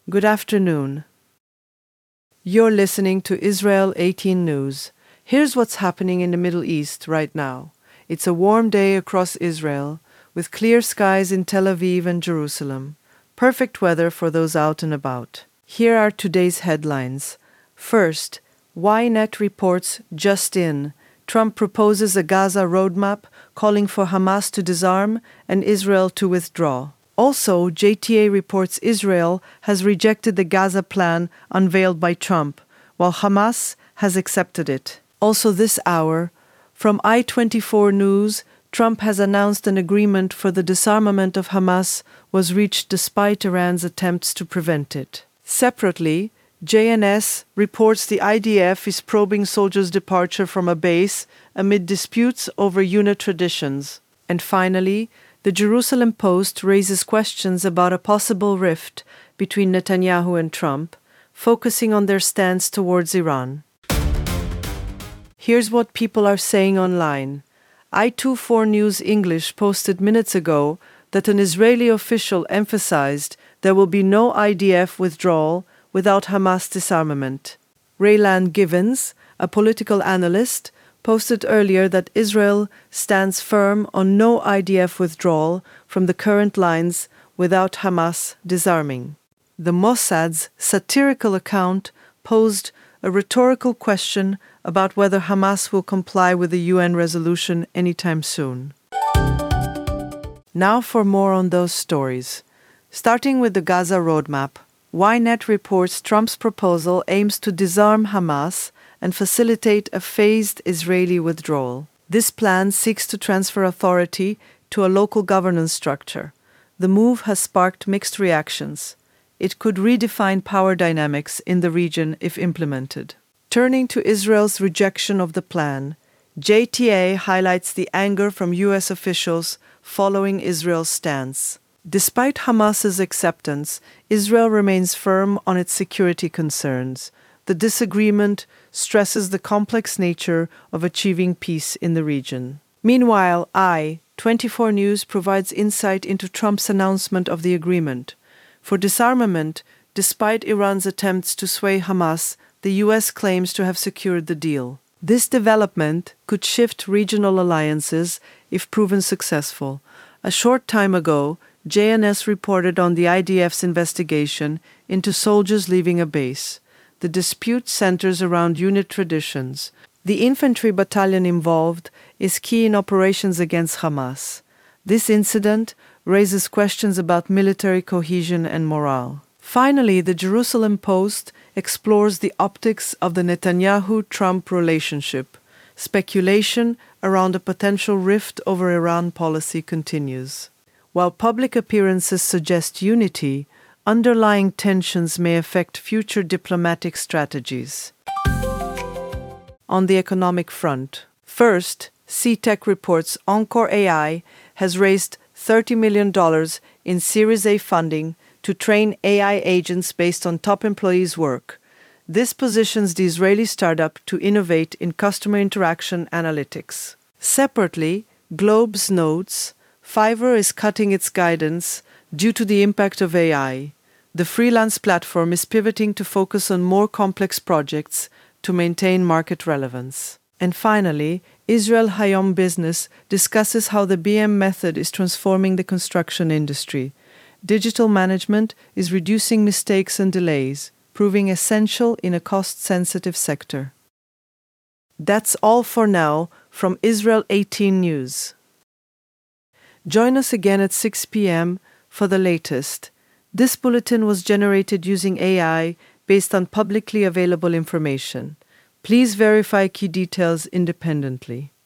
Good afternoon. You're listening to Israel 18 News. Here's what's happening in the Middle East right now. It's a warm day across Israel, with clear skies in Tel Aviv and Jerusalem. Perfect weather for those out and about. Here are today's headlines. First, Ynet reports just in. Trump proposes a Gaza roadmap calling for Hamas to disarm and Israel to withdraw. Also, JTA reports Israel has rejected the Gaza plan unveiled by Trump, while Hamas has accepted it. Also this hour, from I-24 News, Trump has announced an agreement for the disarmament of Hamas was reached despite Iran's attempts to prevent it. Separately, JNS reports the IDF is probing soldiers' departure from a base amid disputes over unit traditions. And finally, the Jerusalem Post raises questions about a possible rift between Netanyahu and Trump, focusing on their stance towards Iran. Here's what people are saying online. I24 News English posted minutes ago that an Israeli official emphasized there will be no IDF withdrawal without Hamas disarmament. Raylan Givens, a political analyst, posted earlier that Israel stands firm on no IDF withdrawal from the current lines without Hamas disarming. The Mossad's satirical account posed a rhetorical question about whether Hamas will comply with the UN resolution anytime soon. Now for more on those stories. Starting with the Gaza roadmap, Ynet reports Trump's proposal aims to disarm Hamas and facilitate a phased Israeli withdrawal. This plan seeks to transfer authority to a local governance structure. The move has sparked mixed reactions. It could redefine power dynamics in the region if implemented. Turning to Israel's rejection of the plan, JTA highlights the anger from U.S. officials following Israel's stance. Despite Hamas's acceptance, Israel remains firm on its security concerns. The disagreement stresses the complex nature of achieving peace in the region. Meanwhile, I24 News provides insight into Trump's announcement of the agreement. For disarmament, despite Iran's attempts to sway Hamas, the U.S. claims to have secured the deal. This development could shift regional alliances if proven successful. A short time ago, JNS reported on the IDF's investigation into soldiers leaving a base. The dispute centers around unit traditions. The infantry battalion involved is key in operations against Hamas. This incident raises questions about military cohesion and morale. Finally, the Jerusalem Post explores the optics of the Netanyahu-Trump relationship. Speculation around a potential rift over Iran policy continues. While public appearances suggest unity, underlying tensions may affect future diplomatic strategies. On the economic front, first, CTech reports Encore AI has raised $30 million in Series A funding to train AI agents based on top employees' work. This positions the Israeli startup to innovate in customer interaction analytics. Separately, Globes notes Fiverr is cutting its guidance due to the impact of AI. The freelance platform is pivoting to focus on more complex projects to maintain market relevance. And finally, Israel Hayom Business discusses how the BM method is transforming the construction industry. Digital management is reducing mistakes and delays, proving essential in a cost-sensitive sector. That's all for now from Israel 18 News. Join us again at 6 p.m. for the latest. This bulletin was generated using AI based on publicly available information. Please verify key details independently.